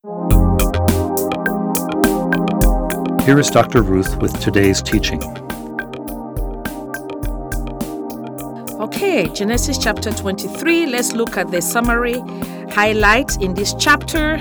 Here is Dr. Ruth with today's teaching. Okay, Genesis chapter 23. Let's look at the summary highlights in this chapter,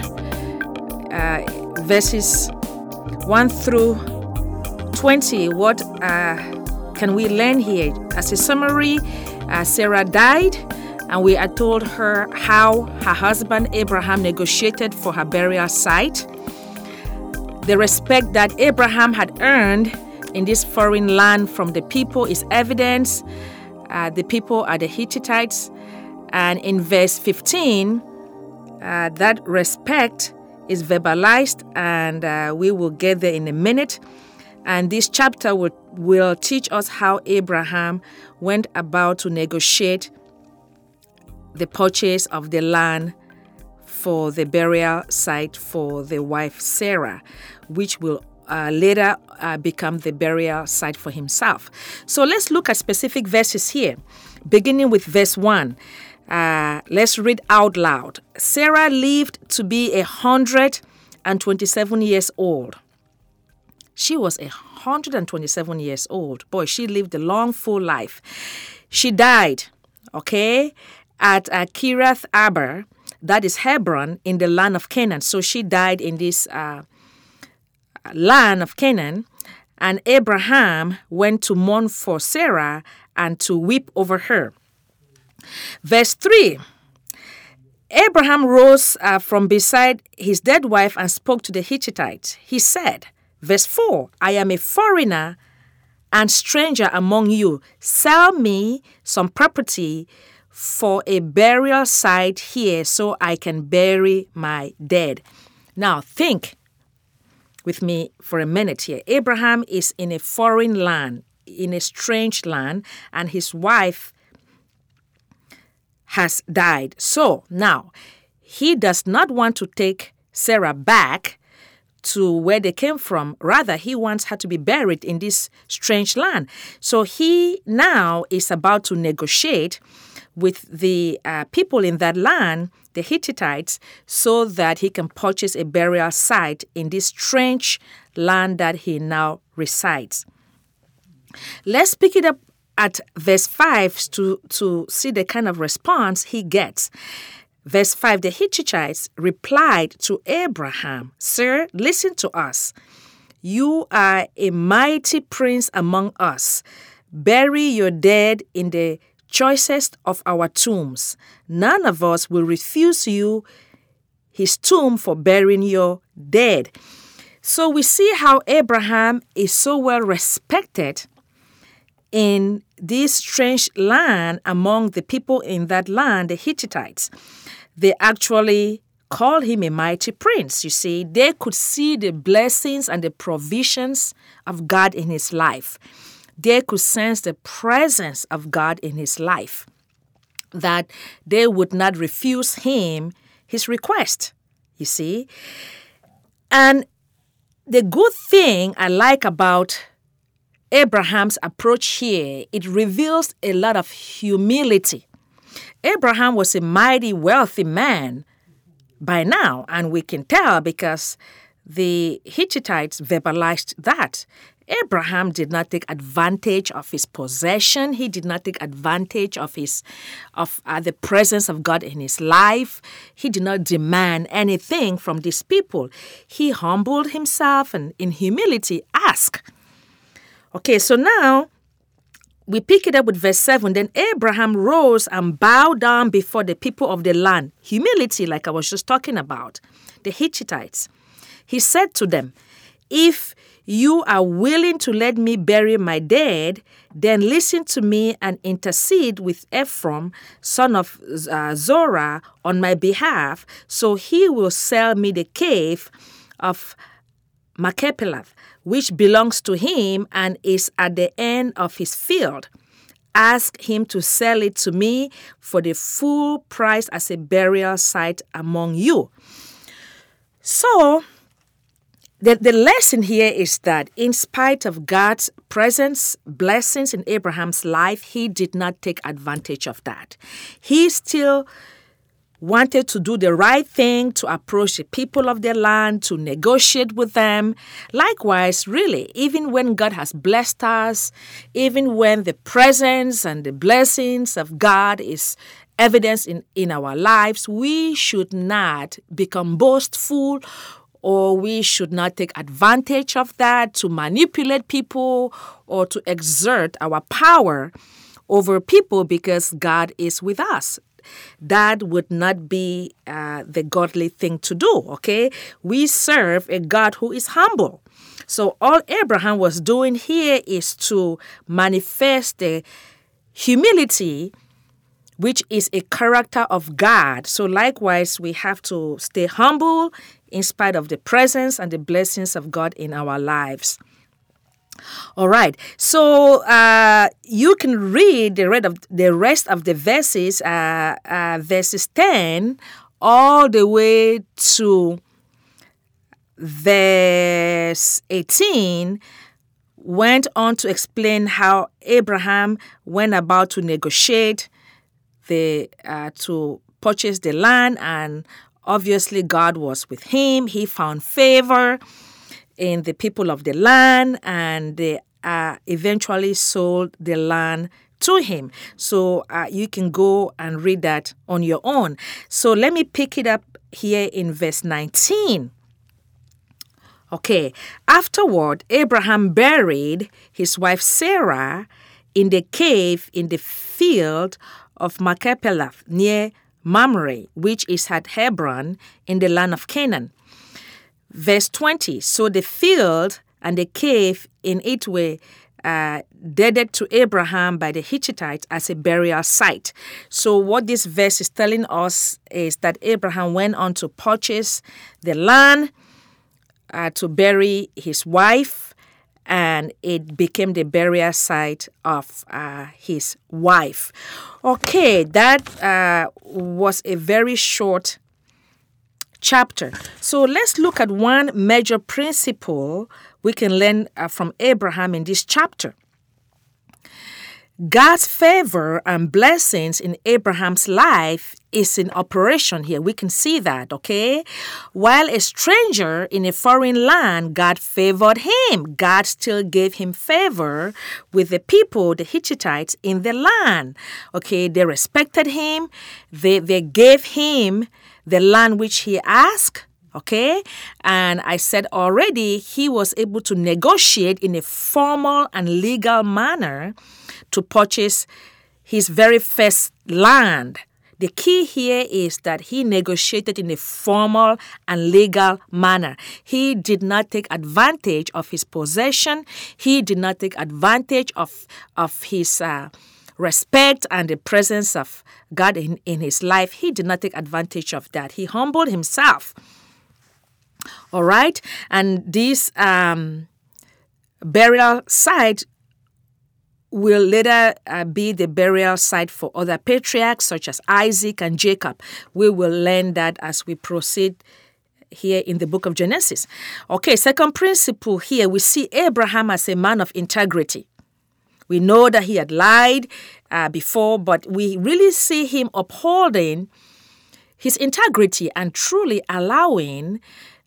verses 1 through 20. What can we learn here? As a summary, Sarah died, and we are told her how her husband Abraham negotiated for her burial site. The respect that Abraham had earned in this foreign land from the people is evidence. The people are the Hittites. And in verse 15, that respect is verbalized, and we will get there in a minute. And this chapter will teach us how Abraham went about to negotiate the purchase of the land for the burial site for the wife Sarah, which will later become the burial site for himself. So let's look at specific verses here, beginning with verse 1. Let's read out loud. Sarah lived to be 127 years old. She was 127 years old. Boy, she lived a long, full life. She died, at Kiriath Arba, that is Hebron, in the land of Canaan. So she died in this land of Canaan, and Abraham went to mourn for Sarah and to weep over her. Verse 3, Abraham rose from beside his dead wife and spoke to the Hittites. He said, verse 4, I am a foreigner and stranger among you. Sell me some property for a burial site here so I can bury my dead. Now think with me for a minute here. Abraham is in a foreign land, in a strange land, and his wife has died. So now he does not want to take Sarah back to where they came from. Rather, he wants her to be buried in this strange land. So he now is about to negotiate with the people in that land, the Hittites, so that he can purchase a burial site in this strange land that he now resides. Let's pick it up at verse 5 to see the kind of response he gets. Verse 5, the Hittites replied to Abraham, Sir, listen to us. You are a mighty prince among us. Bury your dead in the choicest of our tombs. None of us will refuse you his tomb for burying your dead. So we see how Abraham is so well respected in this strange land among the people in that land, the Hittites. They actually call him a mighty prince. You see, they could see the blessings and the provisions of God in his life. They could sense the presence of God in his life, that they would not refuse him his request, you see. And the good thing I like about Abraham's approach here, it reveals a lot of humility. Abraham was a mighty wealthy man by now, and we can tell because the Hittites verbalized that. Abraham did not take advantage of his possession. He did not take advantage of the presence of God in his life. He did not demand anything from these people. He humbled himself and in humility asked. Okay, so now we pick it up with verse 7. Then Abraham rose and bowed down before the people of the land. Humility, like I was just talking about, the Hittites. He said to them, if you are willing to let me bury my dead, then listen to me and intercede with Ephron, son of Zorah, on my behalf, so he will sell me the cave of Machpelah, which belongs to him and is at the end of his field. Ask him to sell it to me for the full price as a burial site among you. So, the lesson here is that in spite of God's presence, blessings in Abraham's life, he did not take advantage of that. He still wanted to do the right thing, to approach the people of their land, to negotiate with them. Likewise, really, even when God has blessed us, even when the presence and the blessings of God is evidence in our lives, we should not become boastful, or we should not take advantage of that to manipulate people or to exert our power over people because God is with us. That would not be the godly thing to do, okay? We serve a God who is humble. So all Abraham was doing here is to manifest the humility, which is a character of God. So likewise, we have to stay humble in spite of the presence and the blessings of God in our lives. All right, so you can read the rest of the verses, verses 10 all the way to verse 18, went on to explain how Abraham went about to negotiate to purchase the land, and obviously God was with him. He found favor in the people of the land, and they eventually sold the land to him. So you can go and read that on your own. So let me pick it up here in verse 19. Okay, afterward, Abraham buried his wife Sarah in the cave in the field of Machpelah near Mamre, which is at Hebron in the land of Canaan. Verse 20, so the field and the cave in it were deeded to Abraham by the Hittites as a burial site. So what this verse is telling us is that Abraham went on to purchase the land to bury his wife, and it became the burial site of his wife. Okay, that was a very short chapter. So let's look at one major principle we can learn from Abraham in this chapter. God's favor and blessings in Abraham's life is in operation here. We can see that, okay? While a stranger in a foreign land, God favored him. God still gave him favor with the people, the Hittites, in the land. Okay, they respected him. They gave him the land which he asked. Okay, and I said already, he was able to negotiate in a formal and legal manner to purchase his very first land. The key here is that he negotiated in a formal and legal manner. He did not take advantage of his possession. He did not take advantage of his respect and the presence of God in his life. He did not take advantage of that. He humbled himself. All right, and this burial site will later be the burial site for other patriarchs such as Isaac and Jacob. We will learn that as we proceed here in the book of Genesis. Okay, second principle here, we see Abraham as a man of integrity. We know that he had lied before, but we really see him upholding his integrity and truly allowing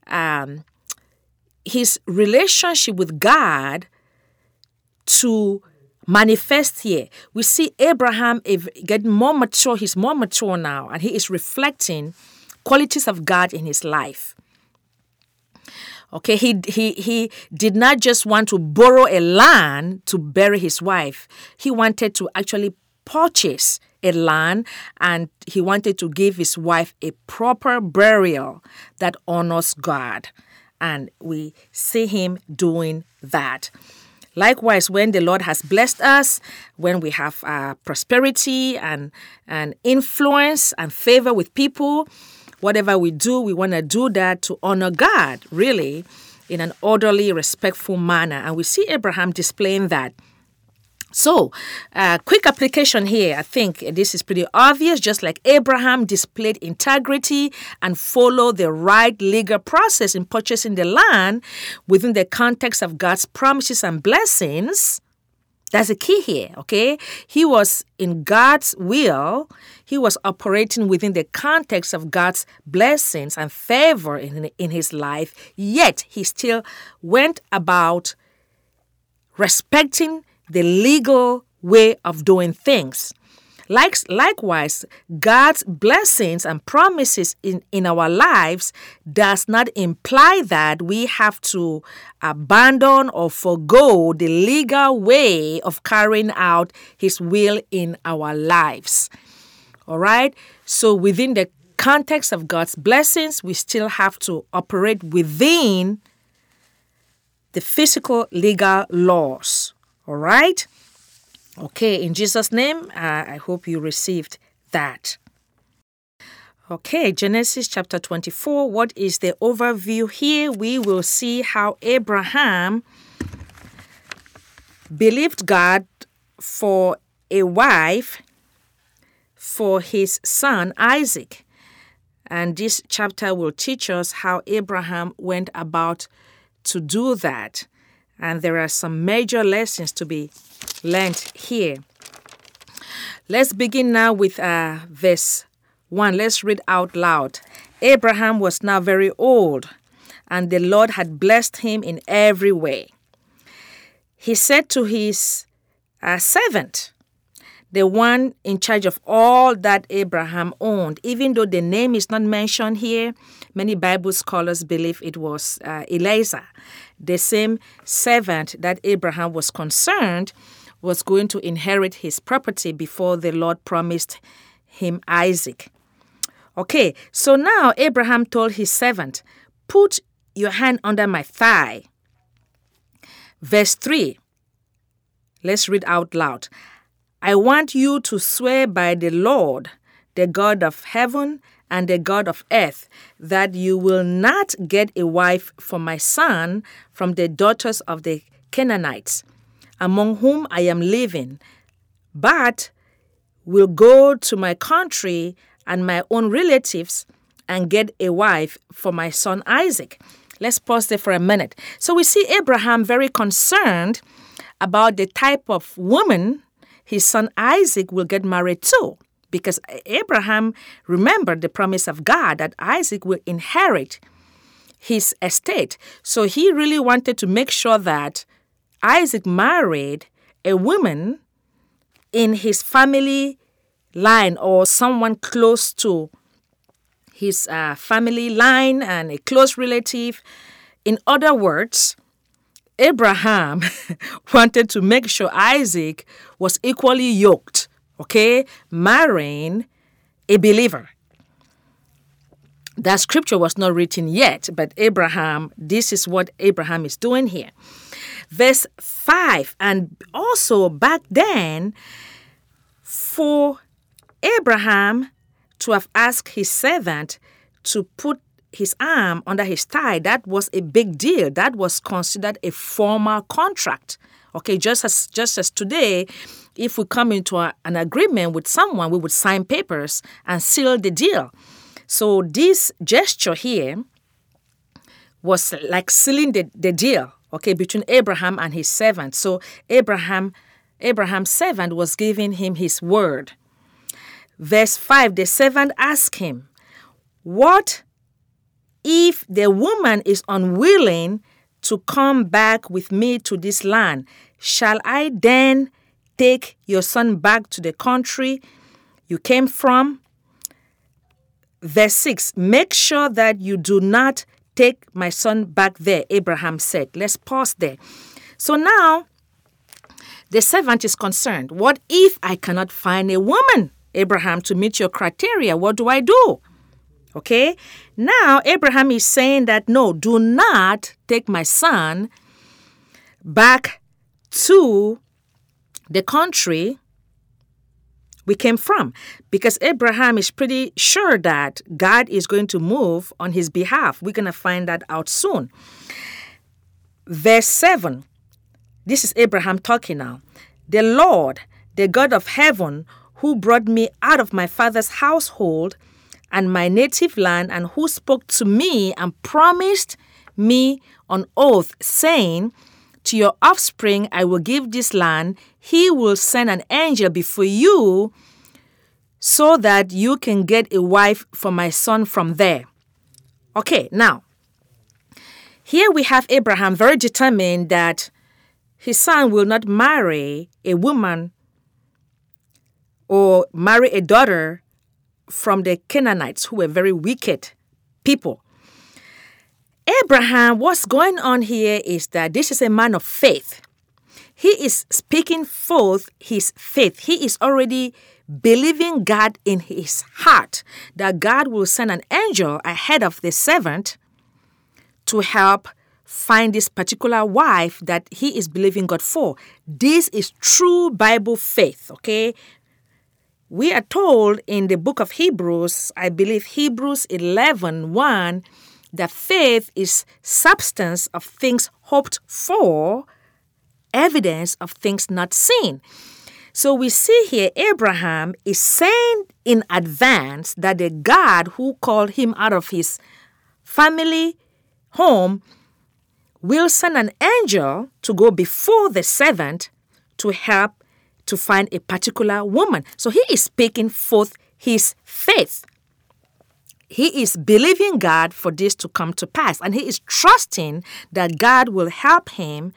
his relationship with God to manifest here. We see Abraham getting more mature. He's more mature now, and he is reflecting qualities of God in his life. Okay, he did not just want to borrow a land to bury his wife. He wanted to actually purchase a land, and he wanted to give his wife a proper burial that honors God. And we see him doing that. Likewise, when the Lord has blessed us, when we have prosperity and influence and favor with people, whatever we do, we want to do that to honor God, really, in an orderly, respectful manner. And we see Abraham displaying that. So, quick application here. I think this is pretty obvious. Just like Abraham displayed integrity and followed the right legal process in purchasing the land within the context of God's promises and blessings, That's the key here, okay? He was in God's will. He was operating within the context of God's blessings and favor in his life, yet he still went about respecting the legal way of doing things. Likewise, God's blessings and promises in our lives does not imply that we have to abandon or forgo the legal way of carrying out His will in our lives. All right? So within the context of God's blessings, we still have to operate within the physical legal laws. All right? Okay, in Jesus' name, I hope you received that. Okay, Genesis chapter 24. What is the overview here? We will see how Abraham believed God for a wife for his son Isaac. And this chapter will teach us how Abraham went about to do that. And there are some major lessons to be learned here. Let's begin now with verse 1. Let's read out loud. Abraham was now very old, and the Lord had blessed him in every way. He said to his servant, the one in charge of all that Abraham owned, even though the name is not mentioned here, many Bible scholars believe it was Eliezer. The same servant that Abraham was concerned was going to inherit his property before the Lord promised him Isaac. Okay, so now Abraham told his servant, put your hand under my thigh. Verse 3, let's read out loud. I want you to swear by the Lord, the God of heaven and the God of earth, that you will not get a wife for my son from the daughters of the Canaanites, among whom I am living, but will go to my country and my own relatives and get a wife for my son Isaac. Let's pause there for a minute. So we see Abraham very concerned about the type of woman his son Isaac will get married to, because Abraham remembered the promise of God that Isaac will inherit his estate. So he really wanted to make sure that Isaac married a woman in his family line or someone close to his family line and a close relative. In other words, Abraham wanted to make sure Isaac was equally yoked, okay, marrying a believer. That scripture was not written yet, but this is what Abraham is doing here. Verse 5, and also back then, for Abraham to have asked his servant to put his arm under his thigh, that was a big deal. That was considered a formal contract. Okay, just as today, if we come into an agreement with someone, we would sign papers and seal the deal. So this gesture here was like sealing the deal, okay, between Abraham and his servant. So Abraham's servant was giving him his word. Verse 5, the servant asked him, what if the woman is unwilling to come back with me to this land? Shall I then take your son back to the country you came from? Verse 6, make sure that you do not take my son back there, Abraham said. Let's pause there. So now, the servant is concerned. What if I cannot find a woman, Abraham, to meet your criteria? What do I do? Okay, now Abraham is saying that, no, do not take my son back to the country we came from, because Abraham is pretty sure that God is going to move on his behalf. We're going to find that out soon. Verse 7, this is Abraham talking now. The Lord, the God of heaven, who brought me out of my father's household and my native land, and who spoke to me and promised me on oath, saying, to your offspring I will give this land, he will send an angel before you so that you can get a wife for my son from there. Okay, now, here we have Abraham very determined that his son will not marry a woman or marry a daughter from the Canaanites, who were very wicked people. Abraham, what's going on here is that this is a man of faith. He is speaking forth his faith. He is already believing God in his heart that God will send an angel ahead of the servant to help find this particular wife that he is believing God for. This is true Bible faith, okay? We are told in the book of Hebrews, I believe Hebrews 11:1, that faith is substance of things hoped for, evidence of things not seen. So we see here Abraham is saying in advance that the God who called him out of his family home will send an angel to go before the servant to help to find a particular woman. So he is speaking forth his faith. He is believing God for this to come to pass, and he is trusting that God will help him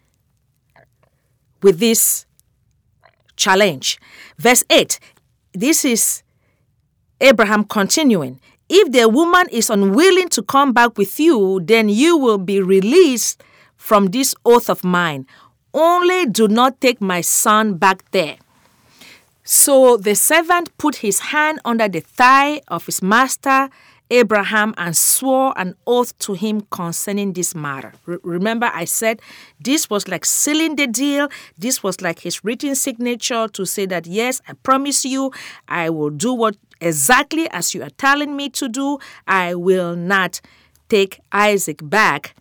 with this challenge. Verse 8, this is Abraham continuing. If the woman is unwilling to come back with you, then you will be released from this oath of mine. Only do not take my son back there. So the servant put his hand under the thigh of his master Abraham and swore an oath to him concerning this matter. Remember, I said this was like sealing the deal. This was like his written signature to say that, yes, I promise you, I will do what exactly as you are telling me to do. I will not take Isaac back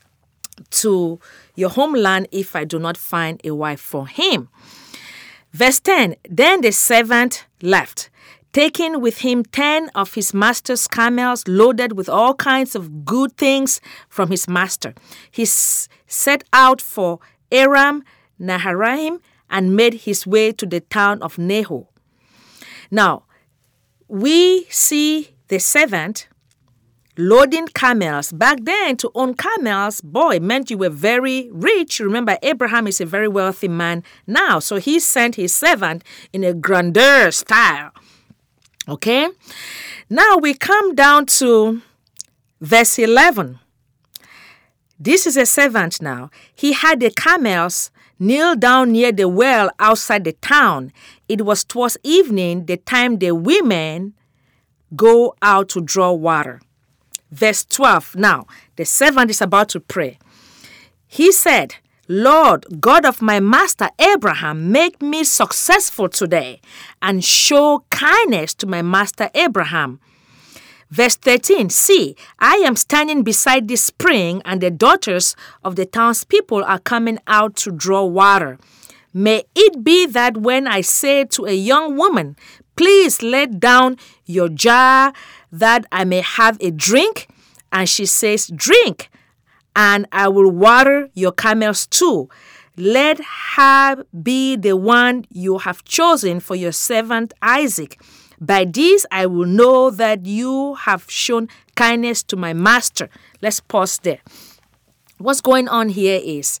to your homeland if I do not find a wife for him. Verse 10, then the servant left, taking with him 10 of his master's camels loaded with all kinds of good things from his master. He set out for Aram Naharaim and made his way to the town of Nahor. Now, we see the servant loading camels. Back then, to own camels, boy, meant you were very rich. Remember, Abraham is a very wealthy man now. So he sent his servant in a grandeur style. Okay? Now we come down to verse 11. This is a servant now. He had the camels kneel down near the well outside the town. It was towards evening, the time the women go out to draw water. Verse 12, now, the servant is about to pray. He said, Lord, God of my master Abraham, make me successful today and show kindness to my master Abraham. Verse 13, see, I am standing beside this spring and the daughters of the townspeople are coming out to draw water. May it be that when I say to a young woman, please let down your jar that I may have a drink, and she says, drink, and I will water your camels too. Let her be the one you have chosen for your servant Isaac. By this I will know that you have shown kindness to my master. Let's pause there. What's going on here is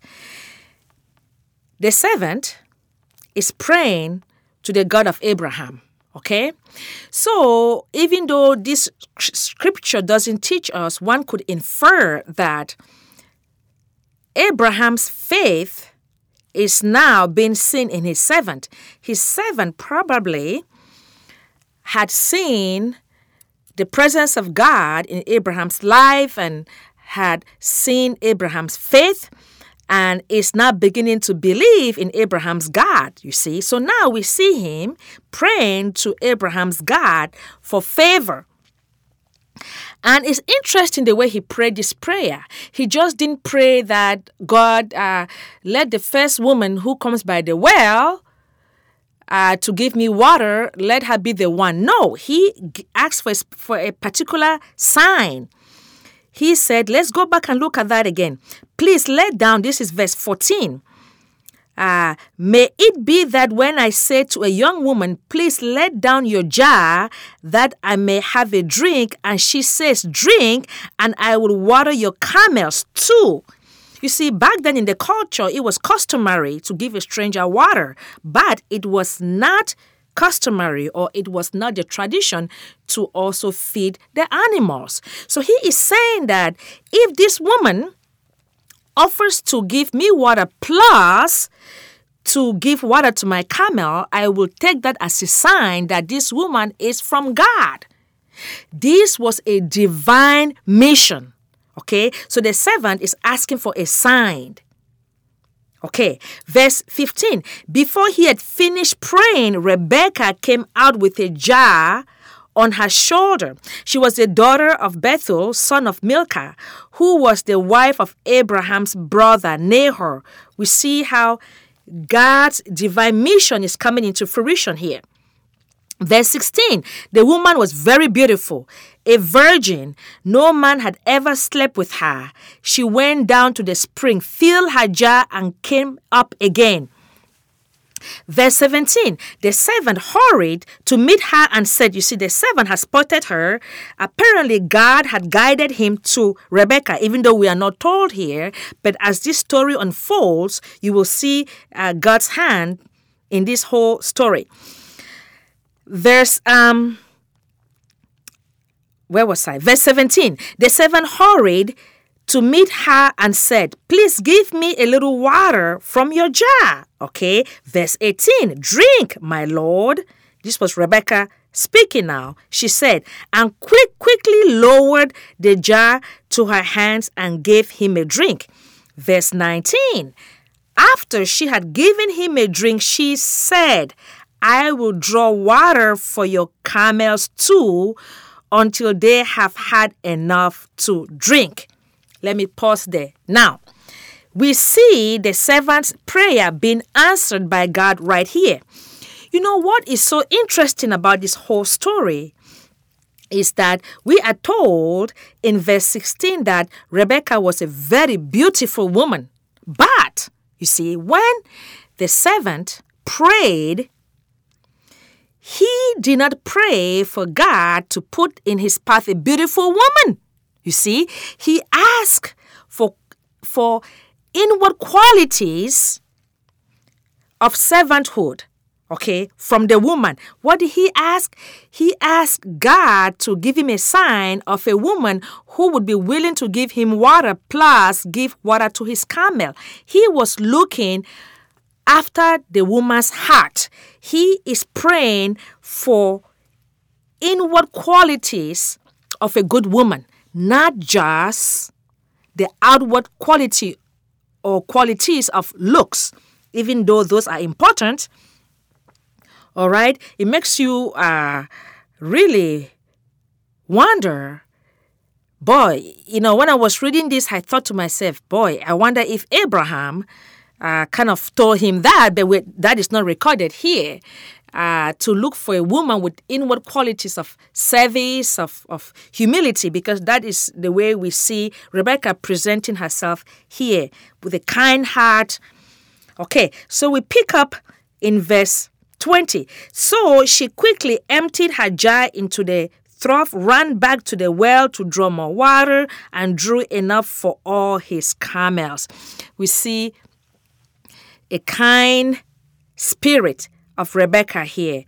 the servant is praying to the God of Abraham. Okay? So, even though this scripture doesn't teach us, one could infer that Abraham's faith is now being seen in his servant. His servant probably had seen the presence of God in Abraham's life and had seen Abraham's faith and is now beginning to believe in Abraham's God, you see. So now we see him praying to Abraham's God for favor. And it's interesting the way he prayed this prayer. He just didn't pray that God let the first woman who comes by the well to give me water, let her be the one. No, he asked for a particular sign. he said, let's go back and look at that again. Please let down, this is verse 14. May it be that when I say to a young woman, please let down your jar that I may have a drink, and she says, drink, and I will water your camels too. You see, back then in the culture, it was customary to give a stranger water, but it was not customary, or it was not the tradition to also feed the animals. So he is saying that if this woman offers to give me water plus to give water to my camel, I will take that as a sign that this woman is from God. This was a divine mission. Okay, so the servant is asking for a sign. Okay, verse 15. Before he had finished praying, Rebekah came out with a jar on her shoulder. She was the daughter of Bethuel, son of Milcah, who was the wife of Abraham's brother Nahor. We see how God's divine mission is coming into fruition here. Verse 16, the woman was very beautiful, a virgin. No man had ever slept with her. She went down to the spring, filled her jar, and came up again. Verse 17, the servant hurried to meet her and said, you see, the servant has spotted her. Apparently, God had guided him to Rebekah, even though we are not told here. But as this story unfolds, you will see God's hand in this whole story. Verse 17, the servant hurried to meet her and said, please give me a little water from your jar. Okay. Verse 18, drink, my lord. This was Rebekah speaking now. She said, and quickly lowered the jar to her hands and gave him a drink. Verse 19, after she had given him a drink, she said, I will draw water for your camels too until they have had enough to drink. Let me pause there. Now, we see the servant's prayer being answered by God right here. You know what is so interesting about this whole story is that we are told in verse 16 that Rebekah was a very beautiful woman. But, you see, when the servant prayed, he did not pray for God to put in his path a beautiful woman. You see, he asked for inward qualities of servanthood, okay, from the woman. What did he ask? He asked God to give him a sign of a woman who would be willing to give him water plus give water to his camel. He was looking after the woman's heart. He is praying for inward qualities of a good woman, not just the outward quality or qualities of looks, even though those are important. All right? It makes you really wonder. Boy, when I was reading this, I thought to myself, boy, I wonder if Abraham kind of told him that, but that is not recorded here, to look for a woman with inward qualities of service, of humility, because that is the way we see Rebekah presenting herself here with a kind heart. Okay, so we pick up in verse 20. So she quickly emptied her jar into the trough, ran back to the well to draw more water, and drew enough for all his camels. We see a kind spirit of Rebekah here,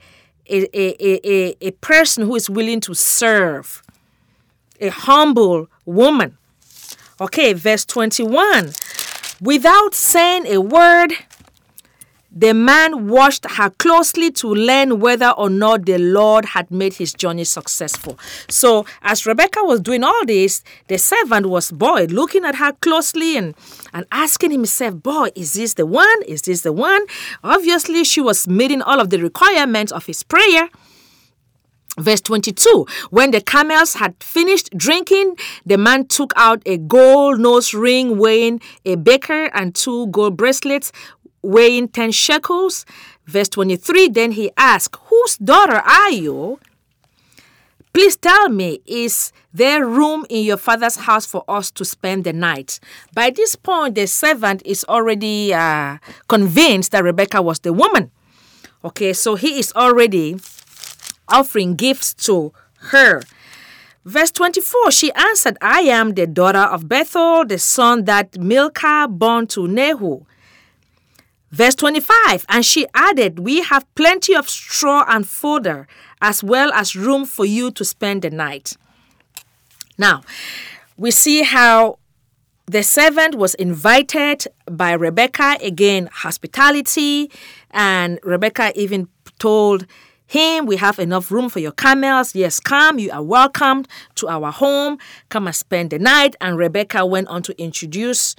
a person who is willing to serve, a humble woman. Okay, verse 21. Without saying a word, the man watched her closely to learn whether or not the Lord had made his journey successful. So as Rebekah was doing all this, the servant was, looking at her closely and asking himself, is this the one? Is this the one? Obviously, she was meeting all of the requirements of his prayer. Verse 22, when the camels had finished drinking, the man took out a gold nose ring weighing a beker and 2 gold bracelets weighing 10 shekels. Verse 23, then he asked, whose daughter are you? Please tell me, is there room in your father's house for us to spend the night? By this point, the servant is already convinced that Rebekah was the woman. Okay, so he is already offering gifts to her. Verse 24, she answered, I am the daughter of Bethuel, the son that Milcah born to Nehu. Verse 25, and she added, we have plenty of straw and fodder, as well as room for you to spend the night. Now, we see how the servant was invited by Rebekah, again, hospitality, and Rebekah even told him, we have enough room for your camels. Yes, come, you are welcomed to our home. Come and spend the night. And Rebekah went on to introduce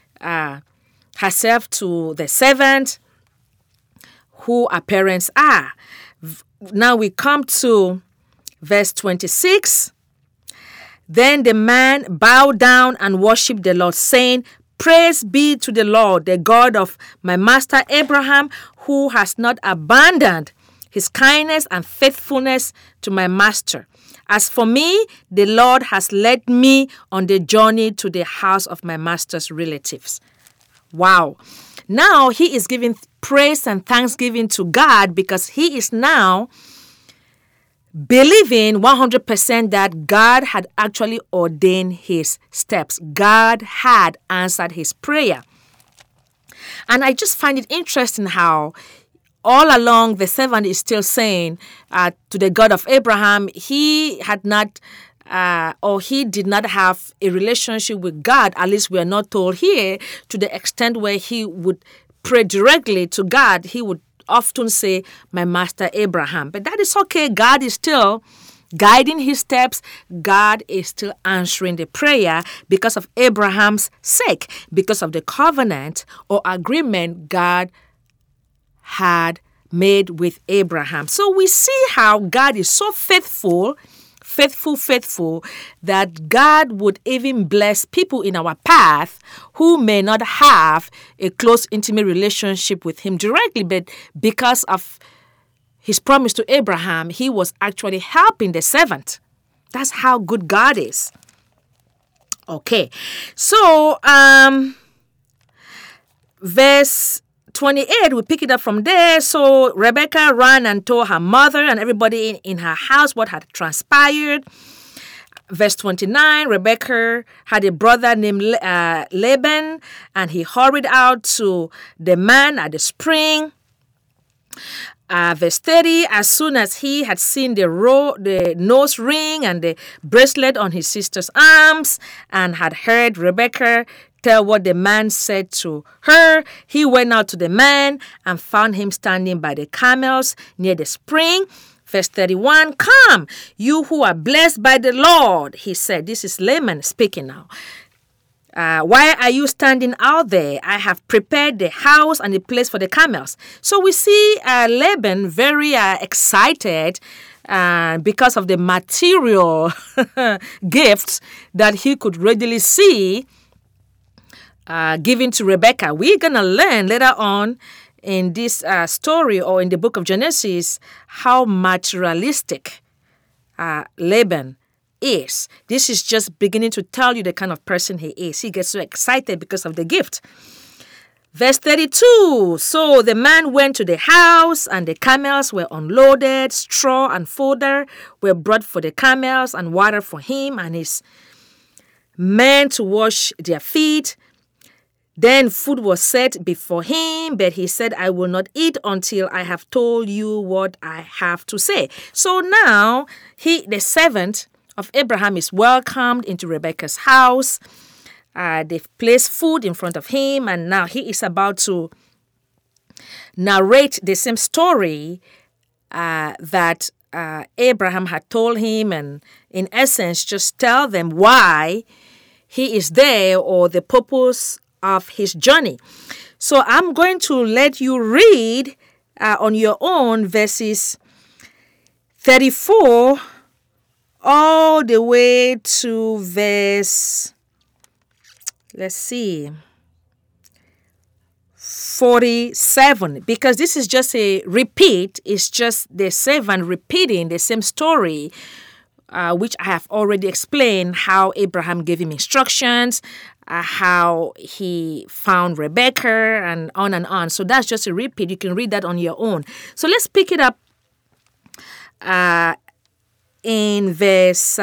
herself to the servant, who her parents are. Now we come to verse 26. Then the man bowed down and worshipped the Lord, saying, Praise be to the Lord, the God of my master Abraham, who has not abandoned his kindness and faithfulness to my master. As for me, the Lord has led me on the journey to the house of my master's relatives. Wow. Now he is giving praise and thanksgiving to God because he is now believing 100% that God had actually ordained his steps. God had answered his prayer. And I just find it interesting how all along the servant is still saying to the God of Abraham, he had not or he did not have a relationship with God. At least we are not told here, to the extent where he would pray directly to God. He would often say, my master Abraham. But that is okay. God is still guiding his steps. God is still answering the prayer because of Abraham's sake, because of the covenant or agreement God had made with Abraham. So we see how God is so faithful, that God would even bless people in our path who may not have a close, intimate relationship with him directly, but because of his promise to Abraham, he was actually helping the servant. That's how good God is. Okay, so verse 28, we pick it up from there. So Rebekah ran and told her mother and everybody in her house what had transpired. Verse 29, Rebekah had a brother named Laban, and he hurried out to the man at the spring. Verse 30, as soon as he had seen the nose ring and the bracelet on his sister's arms and had heard Rebekah tell what the man said to her, he went out to the man and found him standing by the camels near the spring. Verse 31, come, you who are blessed by the Lord, he said. This is Laban speaking now. Why are you standing out there? I have prepared the house and the place for the camels. So we see Laban very excited because of the material gifts that he could readily see given to Rebekah. We're going to learn later on in this story or in the book of Genesis how materialistic Laban is. This is just beginning to tell you the kind of person he is. He gets so excited because of the gift. Verse 32, so the man went to the house and the camels were unloaded, straw and fodder were brought for the camels and water for him and his men to wash their feet. Then food was set before him, but he said, I will not eat until I have told you what I have to say. So now the servant of Abraham is welcomed into Rebekah's house. They've placed food in front of him, and now he is about to narrate the same story that Abraham had told him, and in essence just tell them why he is there or the purpose of his journey. So I'm going to let you read on your own verses 34 all the way to verse, 47, because this is just a repeat. It's just the servant repeating the same story which I have already explained, how Abraham gave him instructions, how he found Rebecca, and on and on. So that's just a repeat. You can read that on your own. So let's pick it up in verse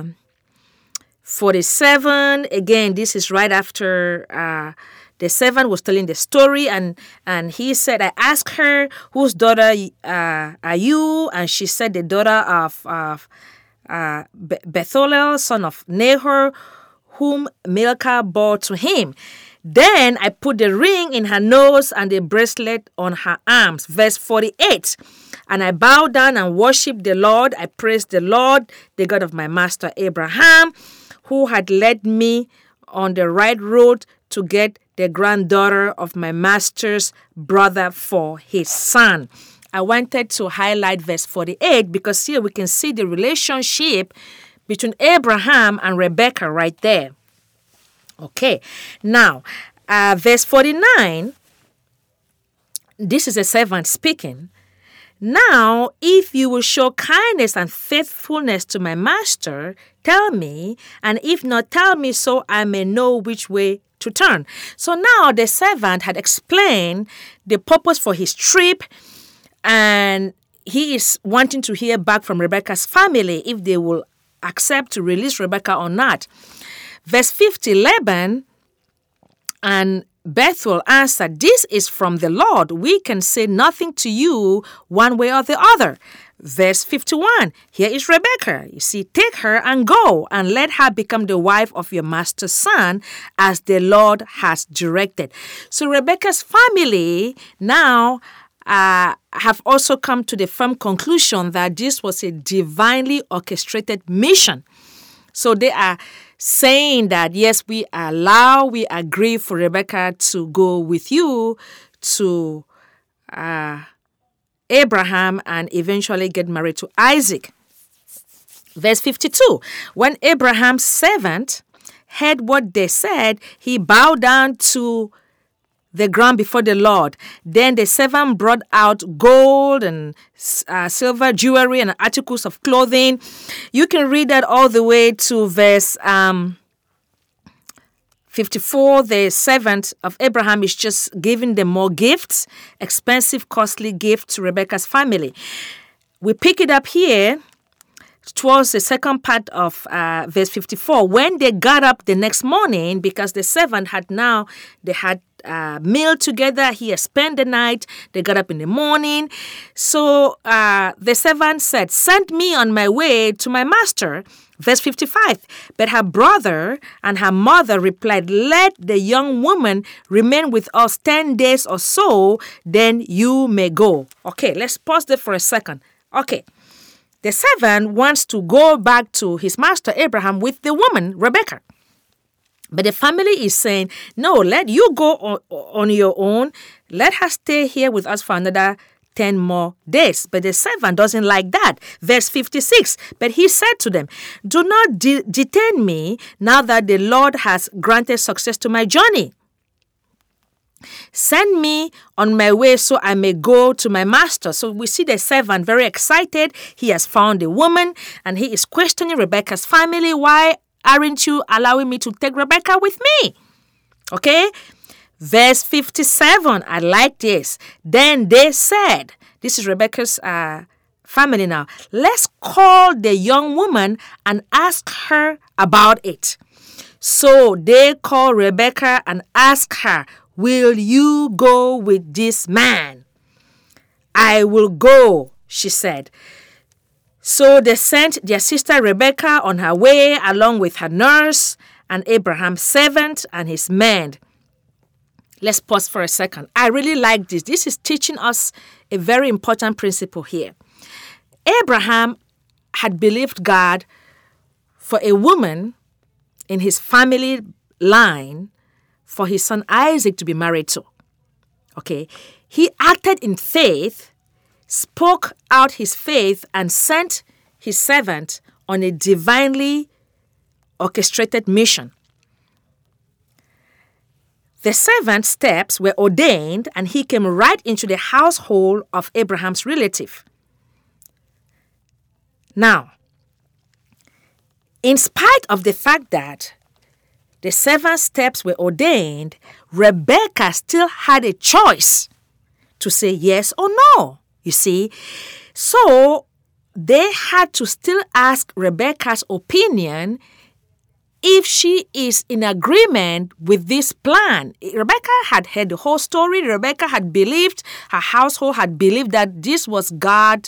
47. Again, this is right after the servant was telling the story, and he said, I asked her, whose daughter are you? And she said, the daughter of Bethuel, son of Nahor, whom Milcah bore to him. Then I put the ring in her nose and the bracelet on her arms. Verse 48. And I bowed down and worshipped the Lord. I praised the Lord, the God of my master Abraham, who had led me on the right road to get the granddaughter of my master's brother for his son. I wanted to highlight verse 48 because here we can see the relationship between Abraham and Rebecca right there. Okay, now, verse 49, this is a servant speaking. Now, if you will show kindness and faithfulness to my master, tell me, and if not, tell me so I may know which way to turn. So now the servant had explained the purpose for his trip, and he is wanting to hear back from Rebecca's family if they will accept to release Rebecca or not. Verse 50, Laban and Bethuel answered, this is from the Lord. We can say nothing to you one way or the other. Verse 51, here is Rebecca. You see, take her and go and let her become the wife of your master's son as the Lord has directed. So Rebecca's family now have also come to the firm conclusion that this was a divinely orchestrated mission. So they are saying that, yes, we agree for Rebecca to go with you to Abraham and eventually get married to Isaac. Verse 52, when Abraham's servant heard what they said, he bowed down to the ground before the Lord. Then the servant brought out gold and silver jewelry and articles of clothing. You can read that all the way to verse 54. The servant of Abraham is just giving them more gifts, expensive, costly gifts to Rebecca's family. We pick it up here towards the second part of verse 54. When they got up the next morning, because the servant had meal together. He had spent the night. They got up in the morning. So the servant said, send me on my way to my master. Verse 55. But her brother and her mother replied, let the young woman remain with us 10 days or so, then you may go. Okay, let's pause there for a second. Okay. The servant wants to go back to his master Abraham with the woman, Rebecca. But the family is saying, no, let you go on your own. Let her stay here with us for another 10 more days. But the servant doesn't like that. Verse 56, but he said to them, do not detain me now that the Lord has granted success to my journey. Send me on my way so I may go to my master. So we see the servant very excited. He has found a woman and he is questioning Rebecca's family. Why aren't you allowing me to take Rebecca with me? Okay. Verse 57. I like this. Then they said, this is Rebecca's family now. Let's call the young woman and ask her about it. So they call Rebecca and ask her, will you go with this man? I will go, she said. So they sent their sister Rebecca on her way along with her nurse and Abraham's servant and his men. Let's pause for a second. I really like this. This is teaching us a very important principle here. Abraham had believed God for a woman in his family line for his son Isaac to be married to. Okay. He acted in faith, spoke out his faith, and sent his servant on a divinely orchestrated mission. The servant's steps were ordained, and he came right into the household of Abraham's relative. Now, In spite of the fact that the 7 steps were ordained, Rebekah still had a choice to say yes or no, you see. So they had to still ask Rebekah's opinion if she is in agreement with this plan. Rebekah had heard the whole story. Rebekah had believed, her household had believed that this was God's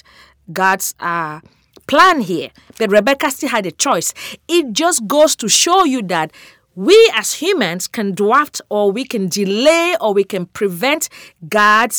plan here. But Rebekah still had a choice. It just goes to show you that we as humans can dwarf, or we can delay, or we can prevent God's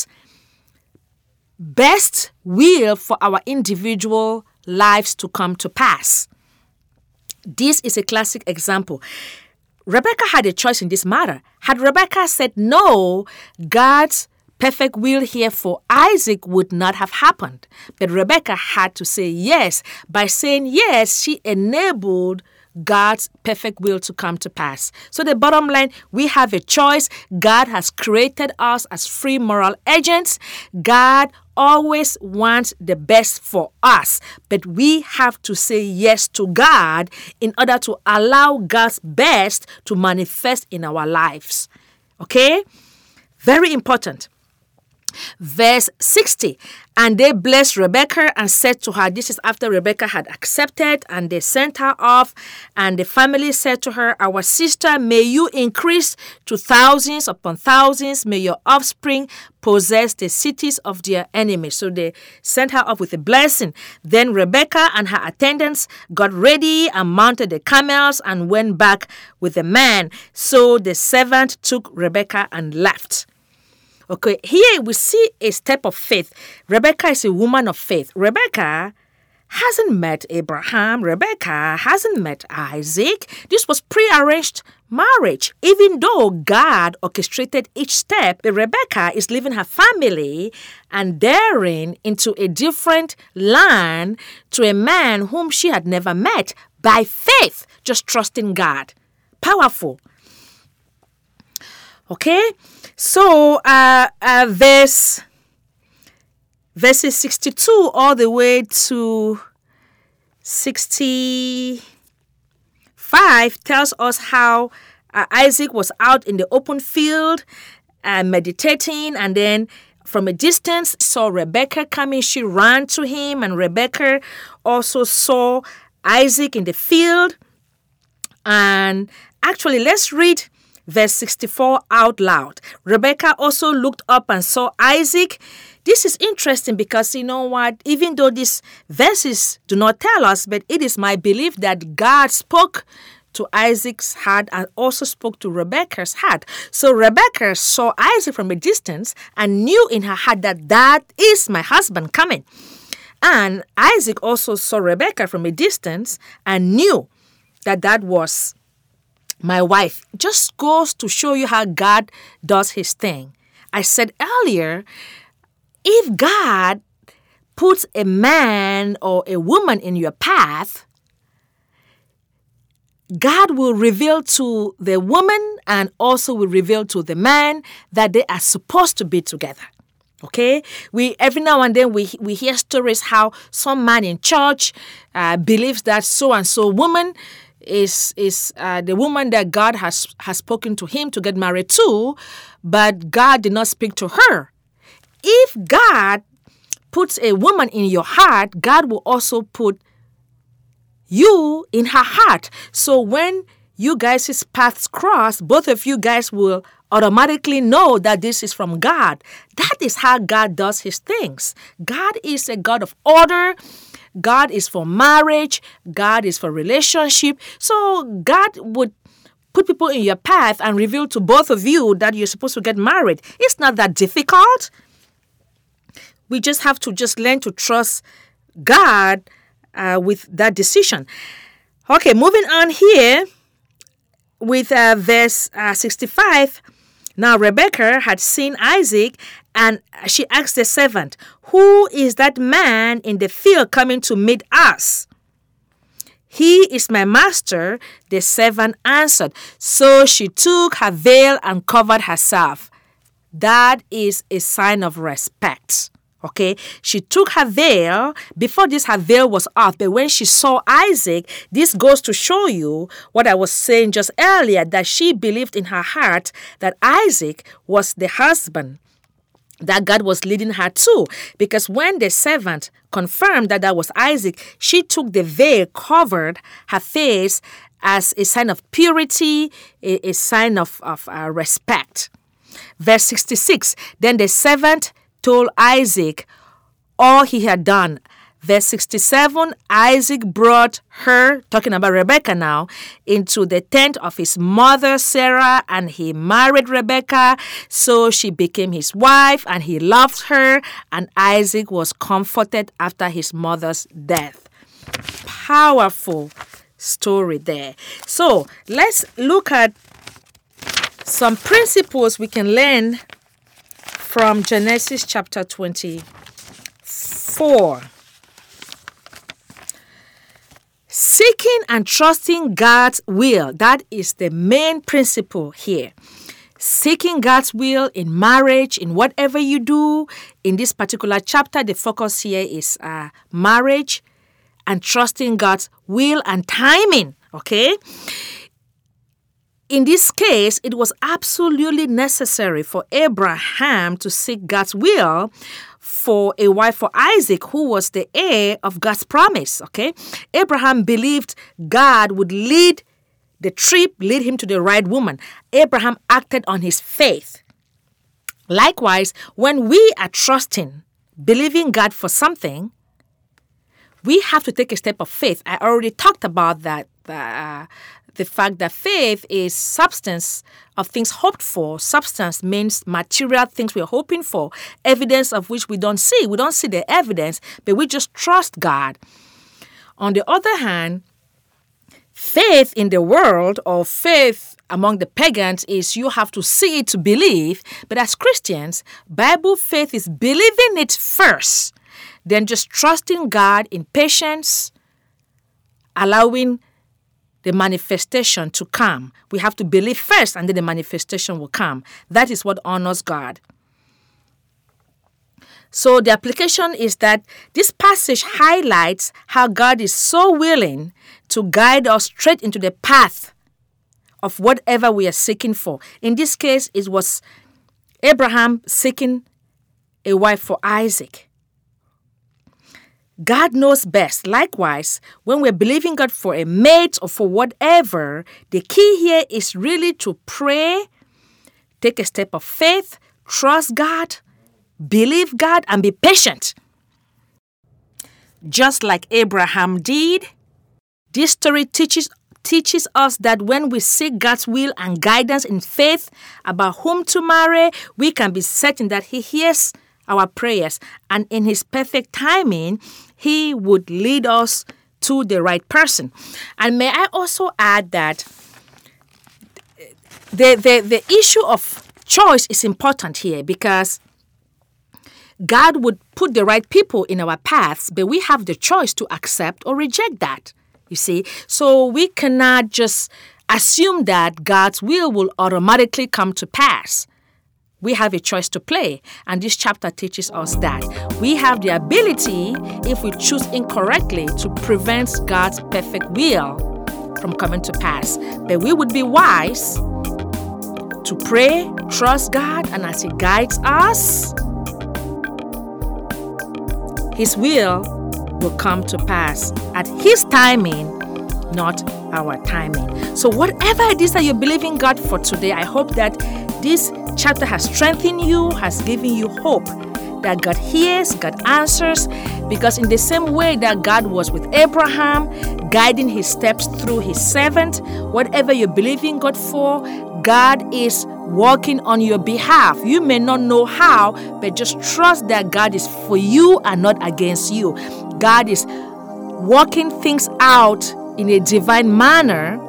best will for our individual lives to come to pass. This is a classic example. Rebekah had a choice in this matter. Had Rebekah said no, God's perfect will here for Isaac would not have happened. But Rebekah had to say yes. By saying yes, she enabled God's perfect will to come to pass. So the bottom line, we have a choice. God has created us as free moral agents. God always wants the best for us, but we have to say yes to God in order to allow God's best to manifest in our lives. Okay? Very important. Verse 60, and they blessed Rebekah and said to her, this is after Rebekah had accepted, and they sent her off, and the family said to her, our sister, may you increase to thousands upon thousands, may your offspring possess the cities of their enemies. So they sent her off with a blessing. Then Rebekah and her attendants got ready and mounted the camels and went back with the man. So the servant took Rebekah and left. Okay, here we see a step of faith. Rebekah is a woman of faith. Rebekah hasn't met Abraham. Rebekah hasn't met Isaac. This was pre-arranged marriage. Even though God orchestrated each step, Rebekah is leaving her family and daring into a different land to a man whom she had never met by faith, just trusting God. Powerful. Okay, so verses 62 all the way to 65 tells us how Isaac was out in the open field meditating, and then from a distance saw Rebekah coming. She ran to him, and Rebekah also saw Isaac in the field. And actually, let's read verse 64 out loud. Rebekah also looked up and saw Isaac. This is interesting because you know what? Even though these verses do not tell us, but it is my belief that God spoke to Isaac's heart and also spoke to Rebekah's heart. So Rebekah saw Isaac from a distance and knew in her heart that that is my husband coming. And Isaac also saw Rebekah from a distance and knew that that was my wife. Just goes to show you how God does his thing. I said earlier, if God puts a man or a woman in your path, God will reveal to the woman and also will reveal to the man that they are supposed to be together. Okay? Every now and then we hear stories how some man in church believes that so-and-so woman is the woman that God has spoken to him to get married to, but God did not speak to her. If God puts a woman in your heart, God will also put you in her heart. So when you guys' paths cross, both of you guys will automatically know that this is from God. That is how God does his things. God is a God of order. God is for marriage. God is for relationship. So God would put people in your path and reveal to both of you that you're supposed to get married. It's not that difficult. We just have to just learn to trust God with that decision. Okay, moving on here with verse 65. Now Rebekah had seen Isaac, and she asked the servant, "Who is that man in the field coming to meet us?" "He is my master," the servant answered. So she took her veil and covered herself. That is a sign of respect. Okay, she took her veil. Before this, her veil was off. But when she saw Isaac, this goes to show you what I was saying just earlier, that she believed in her heart that Isaac was the husband that God was leading her to. Because when the servant confirmed that was Isaac, she took the veil, covered her face as a sign of purity, a sign of respect. Verse 66, then the servant told Isaac all he had done. Verse 67, Isaac brought her, talking about Rebekah now, into the tent of his mother Sarah, and he married Rebekah. So she became his wife, and he loved her, and Isaac was comforted after his mother's death. Powerful story there. So let's look at some principles we can learn from Genesis chapter 24. Seeking and trusting God's will. That is the main principle here. Seeking God's will in marriage, in whatever you do. In this particular chapter, the focus here is marriage and trusting God's will and timing. Okay? In this case, it was absolutely necessary for Abraham to seek God's will for a wife for Isaac, who was the heir of God's promise. Okay, Abraham believed God would lead him to the right woman. Abraham acted on his faith. Likewise, when we are trusting, believing God for something, we have to take a step of faith. I already talked about that. The fact that faith is substance of things hoped for. Substance means material things we're hoping for, evidence of which we don't see. We don't see the evidence, but we just trust God. On the other hand, faith in the world, or faith among the pagans, is you have to see it to believe. But as Christians, Bible faith is believing it first, then just trusting God in patience, allowing the manifestation to come. We have to believe first, and then the manifestation will come. That is what honors God. So the application is that this passage highlights how God is so willing to guide us straight into the path of whatever we are seeking for. In this case, it was Abraham seeking a wife for Isaac. God knows best. Likewise, when we're believing God for a mate or for whatever, the key here is really to pray, take a step of faith, trust God, believe God, and be patient. Just like Abraham did, this story teaches us that when we seek God's will and guidance in faith about whom to marry, we can be certain that He hears our prayers, and in His perfect timing, He would lead us to the right person. And may I also add that the issue of choice is important here, because God would put the right people in our paths, but we have the choice to accept or reject that, you see. So we cannot just assume that God's will automatically come to pass. We have a choice to play, and this chapter teaches us that we have the ability, if we choose incorrectly, to prevent God's perfect will from coming to pass. But we would be wise to pray, trust God, and as He guides us, His will come to pass at His timing, not our timing. So whatever it is that you're believing God for today, I hope that this chapter has strengthened you, has given you hope that God hears, God answers, because in the same way that God was with Abraham, guiding his steps through His servant, whatever you're believing God for, God is working on your behalf. You may not know how, but just trust that God is for you and not against you. God is working things out in a divine manner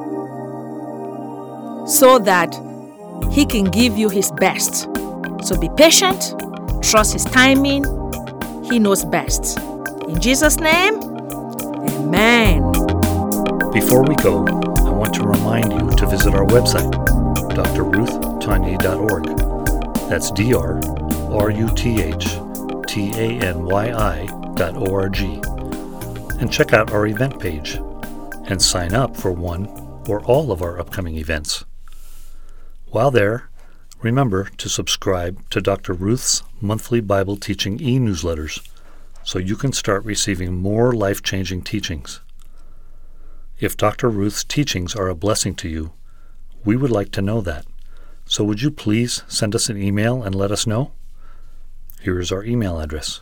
so that He can give you His best. So be patient, trust His timing. He knows best. In Jesus' name, amen. Before we go, I want to remind you to visit our website, drruthtanya.org. That's drruthtanya.org. and check out our event page and sign up for one or all of our upcoming events. While there, remember to subscribe to Dr. Ruth's monthly Bible teaching e-newsletters so you can start receiving more life-changing teachings. If Dr. Ruth's teachings are a blessing to you, we would like to know that. So would you please send us an email and let us know? Here is our email address,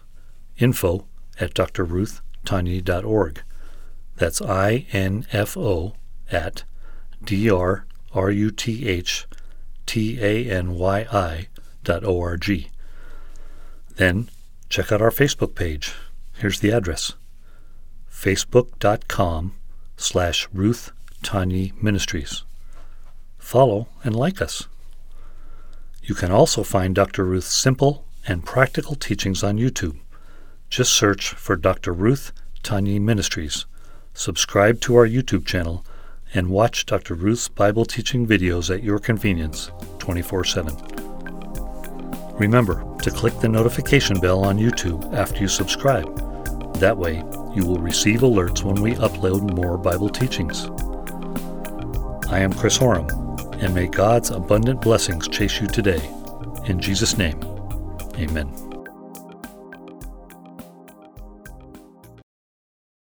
info@drruthtanyi.org. That's info@drruthtanyi.org. Then check out our Facebook page. Here's the address, facebook.com/Ruth Tanyi Ministries. Follow and like us. You can also find Dr. Ruth's simple and practical teachings on YouTube. Just search for Dr. Ruth Tanyi Ministries. Subscribe to our YouTube channel and watch Dr. Ruth's Bible teaching videos at your convenience 24/7. Remember to click the notification bell on YouTube after you subscribe. That way, you will receive alerts when we upload more Bible teachings. I am Chris Horam, and may God's abundant blessings chase you today. In Jesus' name, amen.